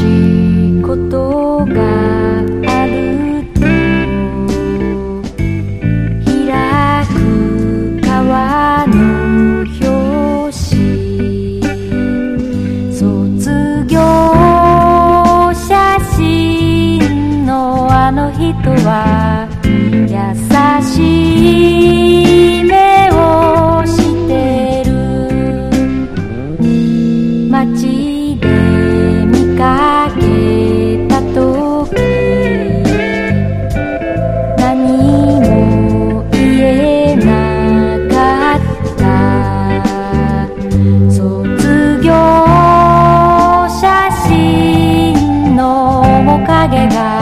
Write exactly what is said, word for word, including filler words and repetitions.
しいことがあると開く川の表紙卒業写真のあの人は優しい目をしてる街で見かけたとき何も言えなかった卒業写真の面影が